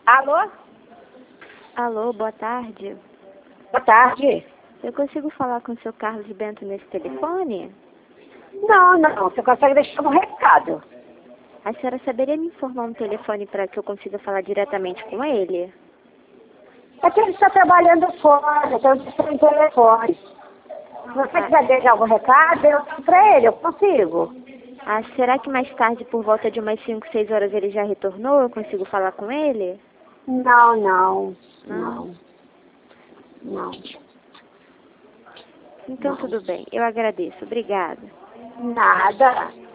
Alô? Alô, boa tarde. Boa tarde. Eu consigo falar com o seu Carlos Bento nesse telefone? Não. Você consegue deixar um recado? A senhora saberia me informar um telefone para que eu consiga falar diretamente com ele? É que ele está trabalhando fora, então eu estou em telefone. Se você quiser deixar algum recado, eu dou para ele, eu consigo. Ah, será que mais tarde, por volta de umas 5, 6 horas, ele já retornou? Eu consigo falar com ele? Não. Então tudo bem, eu agradeço. Obrigada. Nada.